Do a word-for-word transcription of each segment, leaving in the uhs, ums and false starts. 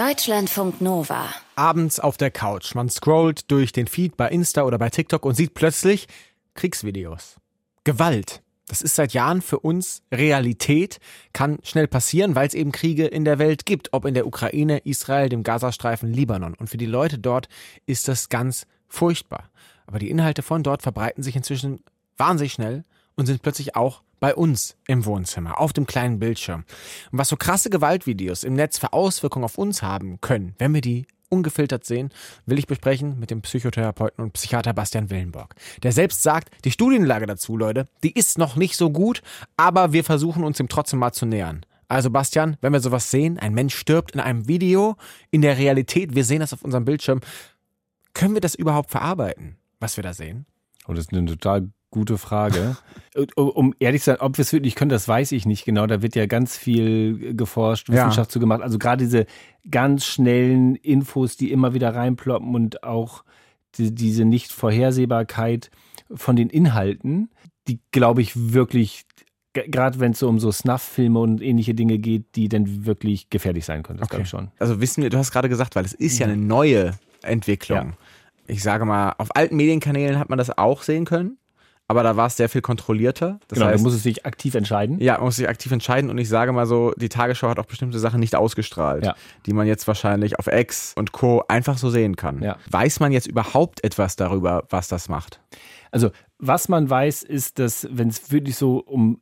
Deutschlandfunk Nova. Abends auf der Couch. Man scrollt durch den Feed bei Insta oder bei TikTok und sieht plötzlich Kriegsvideos. Gewalt. Das ist seit Jahren für uns Realität, kann schnell passieren, weil es eben Kriege in der Welt gibt, ob in der Ukraine, Israel, dem Gazastreifen, Libanon. Und für die Leute dort ist das ganz furchtbar. Aber die Inhalte von dort verbreiten sich inzwischen wahnsinnig schnell und sind plötzlich auch bei uns im Wohnzimmer, auf dem kleinen Bildschirm. Und was so krasse Gewaltvideos im Netz für Auswirkungen auf uns haben können, wenn wir die ungefiltert sehen, will ich besprechen mit dem Psychotherapeuten und Psychiater Bastian Willenborg. Der selbst sagt, die Studienlage dazu, Leute, die ist noch nicht so gut, aber wir versuchen uns dem trotzdem mal zu nähern. Also Bastian, wenn wir sowas sehen, ein Mensch stirbt in einem Video, in der Realität, wir sehen das auf unserem Bildschirm, können wir das überhaupt verarbeiten, was wir da sehen? Oh, das ist eine total gute Frage. Um ehrlich zu sein, ob wir es wirklich können, das weiß ich nicht genau. Da wird ja ganz viel geforscht, Wissenschaft ja. zu gemacht. Also gerade diese ganz schnellen Infos, die immer wieder reinploppen und auch die, diese Nicht-Vorhersehbarkeit von den Inhalten, die glaube ich wirklich, gerade wenn es so um so Snuff-Filme und ähnliche Dinge geht, die dann wirklich gefährlich sein können. Das okay. glaube ich schon. Also wissen wir, du hast gerade gesagt, weil es ist ja eine neue Entwicklung. Ja. Ich sage mal, auf alten Medienkanälen hat man das auch sehen können. Aber da war es sehr viel kontrollierter. Das genau, heißt, man muss es sich aktiv entscheiden. Ja, man muss sich aktiv entscheiden. Und ich sage mal so, die Tagesschau hat auch bestimmte Sachen nicht ausgestrahlt, ja. die man jetzt wahrscheinlich auf X und Co. einfach so sehen kann. Ja. Weiß man jetzt überhaupt etwas darüber, was das macht? Also, was man weiß, ist, dass wenn es wirklich so um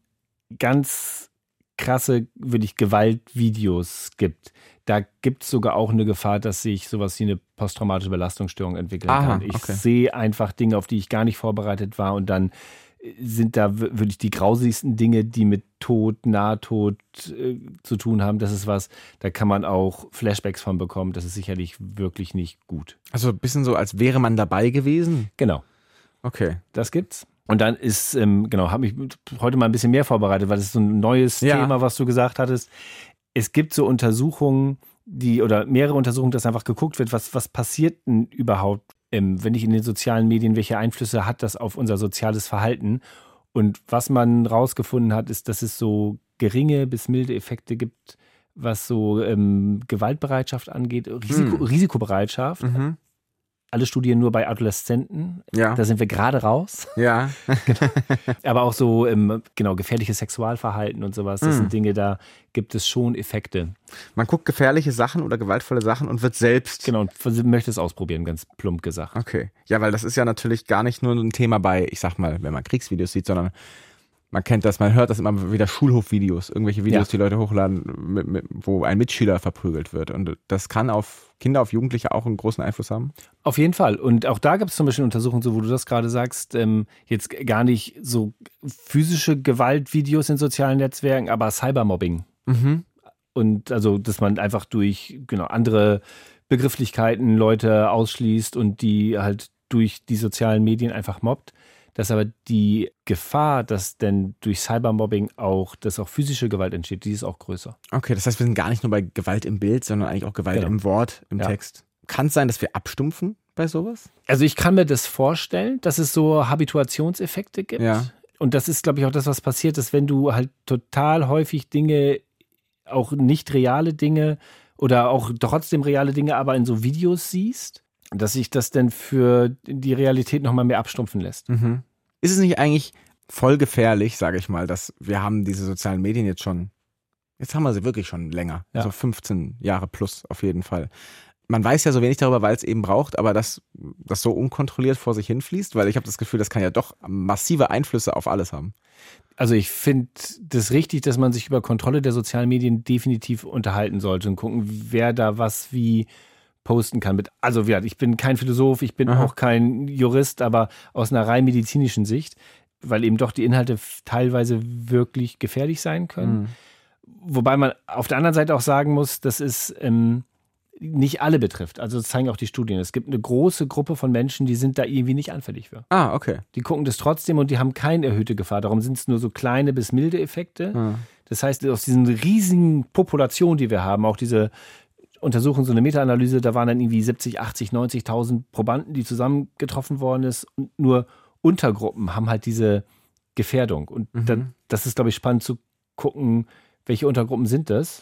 ganz krasse, wirklich Gewaltvideos gibt, da gibt es sogar auch eine Gefahr, dass sich sowas wie eine posttraumatische Belastungsstörung entwickeln Aha, kann. Ich okay. sehe einfach Dinge, auf die ich gar nicht vorbereitet war und dann sind da wirklich die grausigsten Dinge, die mit Tod, Nahtod äh, zu tun haben. Das ist was, da kann man auch Flashbacks von bekommen. Das ist sicherlich wirklich nicht gut. Also ein bisschen so, als wäre man dabei gewesen? Genau. Okay. Das gibt's. Und dann ist, ähm, genau, habe ich heute mal ein bisschen mehr vorbereitet, weil das ist so ein neues ja. Thema, was du gesagt hattest. Es gibt so Untersuchungen, die oder mehrere Untersuchungen, dass einfach geguckt wird, was, was passiert denn überhaupt, ähm, wenn nicht in den sozialen Medien, welche Einflüsse hat das auf unser soziales Verhalten? Und was man rausgefunden hat, ist, dass es so geringe bis milde Effekte gibt, was so ähm, Gewaltbereitschaft angeht, Risiko, hm. Risikobereitschaft. Mhm. Alle Studien nur bei Adoleszenten. Ja. Da sind wir gerade raus. Ja. Genau. Aber auch so ähm, genau, gefährliches Sexualverhalten und sowas. Das mm. sind Dinge, da gibt es schon Effekte. Man guckt gefährliche Sachen oder gewaltvolle Sachen und wird selbst... Genau, und möchte es ausprobieren, ganz plump gesagt. Okay. Ja, weil das ist ja natürlich gar nicht nur ein Thema bei, ich sag mal, wenn man Kriegsvideos sieht, sondern man kennt das, man hört das immer wieder, Schulhofvideos, irgendwelche Videos, ja. die Leute hochladen, mit, mit, wo ein Mitschüler verprügelt wird. Und das kann auf Kinder, auf Jugendliche auch einen großen Einfluss haben? Auf jeden Fall. Und auch da gibt es zum Beispiel Untersuchungen, so wo du das gerade sagst, ähm, jetzt gar nicht so physische Gewaltvideos in sozialen Netzwerken, aber Cybermobbing. Mhm. Und also, dass man einfach durch genau andere Begrifflichkeiten Leute ausschließt und die halt durch die sozialen Medien einfach mobbt. Dass aber die Gefahr, dass denn durch Cybermobbing auch, dass auch physische Gewalt entsteht, die ist auch größer. Okay, das heißt, wir sind gar nicht nur bei Gewalt im Bild, sondern eigentlich auch Gewalt genau. im Wort, im ja. Text. Kann es sein, dass wir abstumpfen bei sowas? Also ich kann mir das vorstellen, dass es so Habituationseffekte gibt. Ja. Und das ist, glaube ich, auch das, was passiert ist, wenn du halt total häufig Dinge, auch nicht reale Dinge oder auch trotzdem reale Dinge, aber in so Videos siehst, dass sich das denn für die Realität nochmal mehr abstumpfen lässt. Mhm. Ist es nicht eigentlich voll gefährlich, sage ich mal, dass wir haben diese sozialen Medien jetzt schon, jetzt haben wir sie wirklich schon länger, ja. also fünfzehn Jahre plus auf jeden Fall. Man weiß ja so wenig darüber, weil es eben braucht, aber dass das so unkontrolliert vor sich hinfließt, weil ich habe das Gefühl, das kann ja doch massive Einflüsse auf alles haben. Also ich finde das richtig, dass man sich über Kontrolle der sozialen Medien definitiv unterhalten sollte und gucken, wer da was wie posten kann. Mit, also ja, ich bin kein Philosoph, ich bin Aha. auch kein Jurist, aber aus einer rein medizinischen Sicht, weil eben doch die Inhalte teilweise wirklich gefährlich sein können. Mhm. Wobei man auf der anderen Seite auch sagen muss, dass es ähm, nicht alle betrifft. Also das zeigen auch die Studien. Es gibt eine große Gruppe von Menschen, die sind da irgendwie nicht anfällig für. Ah, okay. Die gucken das trotzdem und die haben keine erhöhte Gefahr. Darum sind es nur so kleine bis milde Effekte. Mhm. Das heißt, aus diesen riesigen Populationen, die wir haben, auch diese Untersuchung, so eine Meta-Analyse, da waren dann irgendwie siebzig, achtzig, neunzigtausend Probanden, die zusammengetroffen worden ist. Und nur Untergruppen haben halt diese Gefährdung. Und mhm. dann, das ist, glaube ich, spannend zu gucken, welche Untergruppen sind das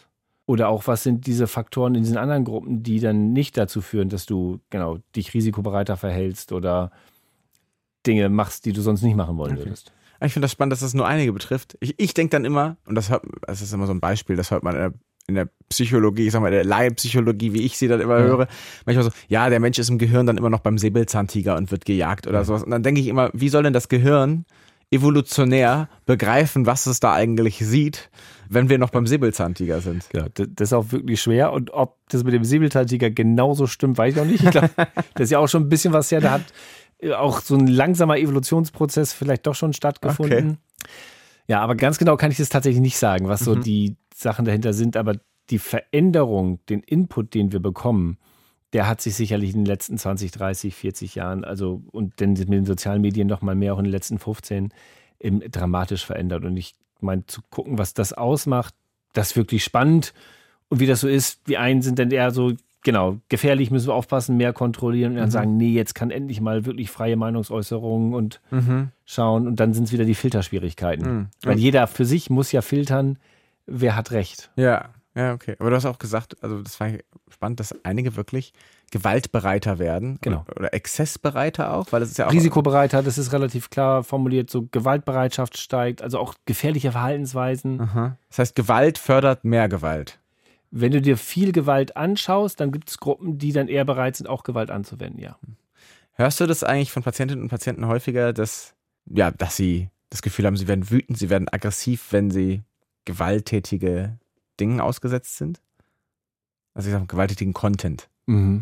Oder auch, was sind diese Faktoren in diesen anderen Gruppen, die dann nicht dazu führen, dass du genau dich risikobereiter verhältst oder Dinge machst, die du sonst nicht machen wollen würdest. Okay. Ich finde das spannend, dass das nur einige betrifft. Ich, ich denke dann immer, und das, hört, das ist immer so ein Beispiel, das hört man in der, in der Psychologie, ich sag mal, in der Laienpsychologie, wie ich sie dann immer ja. höre, manchmal so, ja, der Mensch ist im Gehirn dann immer noch beim Säbelzahntiger und wird gejagt oder ja. sowas. Und dann denke ich immer, wie soll denn das Gehirn evolutionär begreifen, was es da eigentlich sieht, wenn wir noch beim Säbelzahntiger sind. Ja, das ist auch wirklich schwer. Und ob das mit dem Säbelzahntiger genauso stimmt, weiß ich noch nicht. Ich glaube, das ist ja auch schon ein bisschen was her. Da hat auch so ein langsamer Evolutionsprozess vielleicht doch schon stattgefunden. Okay. Ja, aber ganz genau kann ich das tatsächlich nicht sagen, was so mhm. die Sachen dahinter sind. Aber die Veränderung, den Input, den wir bekommen, der hat sich sicherlich in den letzten zwanzig, dreißig, vierzig Jahren, also und dann mit den sozialen Medien noch mal mehr auch in den letzten fünfzehn, eben dramatisch verändert. Und ich meine, zu gucken, was das ausmacht, das ist wirklich spannend. Und wie das so ist, die einen sind dann eher so, genau, gefährlich, müssen wir aufpassen, mehr kontrollieren und dann mhm. sagen, nee, jetzt kann endlich mal wirklich freie Meinungsäußerung und mhm. schauen. Und dann sind es wieder die Filterschwierigkeiten. Mhm. Weil jeder für sich muss ja filtern, wer hat Recht. Ja. Ja, okay. Aber du hast auch gesagt, also das war spannend, dass einige wirklich gewaltbereiter werden. Genau. Oder exzessbereiter auch, weil das ist ja auch. Risikobereiter, das ist relativ klar formuliert, so Gewaltbereitschaft steigt, also auch gefährliche Verhaltensweisen. Aha. Das heißt, Gewalt fördert mehr Gewalt. Wenn du dir viel Gewalt anschaust, dann gibt es Gruppen, die dann eher bereit sind, auch Gewalt anzuwenden, ja. Hörst du das eigentlich von Patientinnen und Patienten häufiger, dass, ja, dass sie das Gefühl haben, sie werden wütend, sie werden aggressiv, wenn sie gewalttätige Dingen ausgesetzt sind? Also ich sage gewalttätigen Content. Mhm.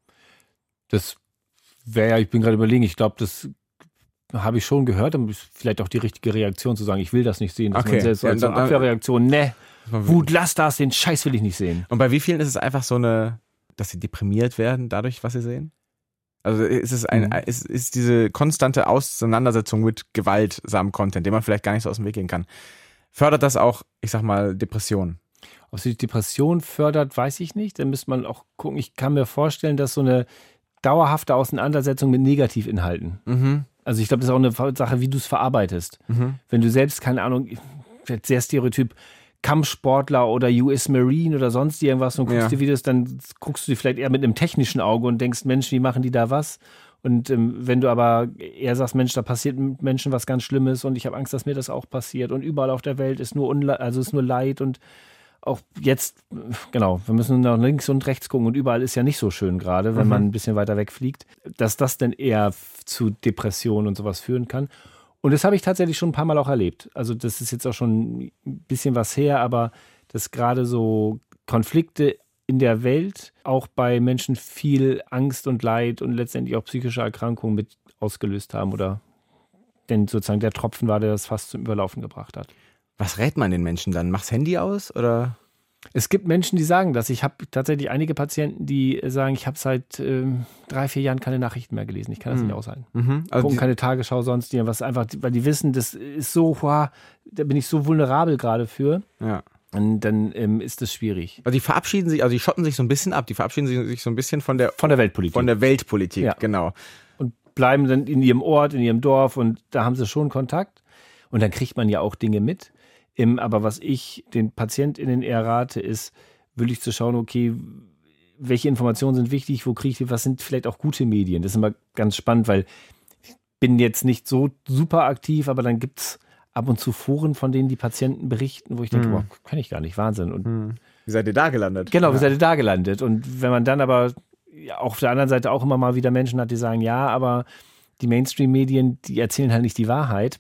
Das wäre ja, ich bin gerade überlegen, ich glaube, das habe ich schon gehört, aber ist vielleicht auch die richtige Reaktion zu sagen, ich will das nicht sehen. Dass okay. man selbst ja, als so eine Abwehrreaktion, ne, Wut, lass das, den Scheiß will ich nicht sehen. Und bei wie vielen ist es einfach so eine, dass sie deprimiert werden dadurch, was sie sehen? Also ist es ein, mhm. ist, ist diese konstante Auseinandersetzung mit gewaltsamen Content, den man vielleicht gar nicht so aus dem Weg gehen kann, fördert das auch, ich sag mal, Depressionen? Ob sie die Depression fördert, weiß ich nicht. Da müsste man auch gucken. Ich kann mir vorstellen, dass so eine dauerhafte Auseinandersetzung mit Negativinhalten. Mhm. Also ich glaube, das ist auch eine Sache, wie du es verarbeitest. Mhm. Wenn du selbst, keine Ahnung, sehr Stereotyp, Kampfsportler oder U S Marine oder sonst irgendwas und guckst ja. dir Videos, dann guckst du dir vielleicht eher mit einem technischen Auge und denkst, Mensch, wie machen die da was? Und ähm, wenn du aber eher sagst, Mensch, da passiert mit Menschen was ganz Schlimmes und ich habe Angst, dass mir das auch passiert und überall auf der Welt ist nur, Unle- also ist nur Leid und auch jetzt, genau, wir müssen nach links und rechts gucken und überall ist ja nicht so schön gerade, wenn mhm. man ein bisschen weiter wegfliegt, dass das dann eher zu Depressionen und sowas führen kann. Und das habe ich tatsächlich schon ein paar Mal auch erlebt. Also das ist jetzt auch schon ein bisschen was her, aber dass gerade so Konflikte in der Welt auch bei Menschen viel Angst und Leid und letztendlich auch psychische Erkrankungen mit ausgelöst haben oder denn sozusagen der Tropfen war, der das fast zum Überlaufen gebracht hat. Was rät man den Menschen dann? Mach's Handy aus oder? Es gibt Menschen, die sagen das. Ich habe tatsächlich einige Patienten, die sagen, ich habe seit ähm, drei, vier Jahren keine Nachrichten mehr gelesen. Ich kann das mhm. nicht aushalten. Mhm. Also gucken keine Tagesschau, sonst irgendwas. Einfach, weil die wissen, das ist so, wow, da bin ich so vulnerabel gerade für. Ja. Und dann ähm, ist das schwierig. Also die verabschieden sich, also die schotten sich so ein bisschen ab. Die verabschieden sich so ein bisschen von der von der Weltpolitik. Von der Weltpolitik, ja. Genau. Und bleiben dann in ihrem Ort, in ihrem Dorf und da haben sie schon Kontakt. Und dann kriegt man ja auch Dinge mit. Aber was ich den PatientInnen eher rate, ist wirklich zu schauen, okay, welche Informationen sind wichtig, wo kriege ich die, was sind vielleicht auch gute Medien. Das ist immer ganz spannend, weil ich bin jetzt nicht so super aktiv, aber dann gibt es ab und zu Foren, von denen die Patienten berichten, wo ich denke, hm. boah, kann ich gar nicht, Wahnsinn. Und hm. Wie seid ihr da gelandet? Genau, ja. wie seid ihr da gelandet? Und wenn man dann aber ja, auf der anderen Seite auch immer mal wieder Menschen hat, die sagen, ja, aber die Mainstream-Medien, die erzählen halt nicht die Wahrheit.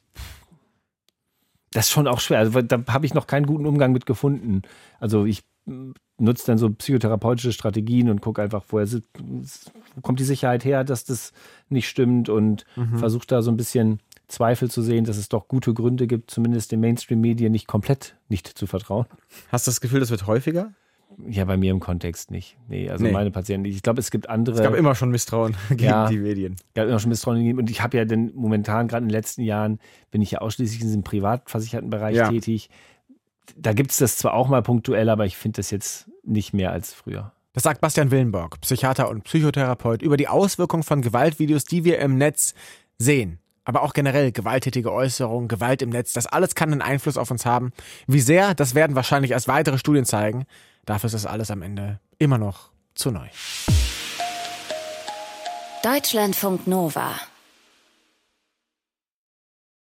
Das ist schon auch schwer. Also, da habe ich noch keinen guten Umgang mit gefunden. Also ich nutze dann so psychotherapeutische Strategien und gucke einfach, woher wo kommt die Sicherheit her, dass das nicht stimmt und mhm. versuche da so ein bisschen Zweifel zu sehen, dass es doch gute Gründe gibt, zumindest den Mainstream-Medien nicht komplett nicht zu vertrauen. Hast du das Gefühl, das wird häufiger? Ja, bei mir im Kontext nicht. Nee, also nee. meine Patienten, ich glaube, es gibt andere. Es gab immer schon Misstrauen gegen ja, die Medien. Es gab immer schon Misstrauen gegeben. Und ich habe ja denn momentan, gerade in den letzten Jahren, bin ich ja ausschließlich in diesem privatversicherten Bereich ja. tätig. Da gibt es das zwar auch mal punktuell, aber ich finde das jetzt nicht mehr als früher. Das sagt Bastian Willenborg, Psychiater und Psychotherapeut, über die Auswirkungen von Gewaltvideos, die wir im Netz sehen. Aber auch generell gewalttätige Äußerungen, Gewalt im Netz, das alles kann einen Einfluss auf uns haben. Wie sehr, das werden wahrscheinlich erst weitere Studien zeigen. Dafür ist das alles am Ende immer noch zu neu. Deutschlandfunk Nova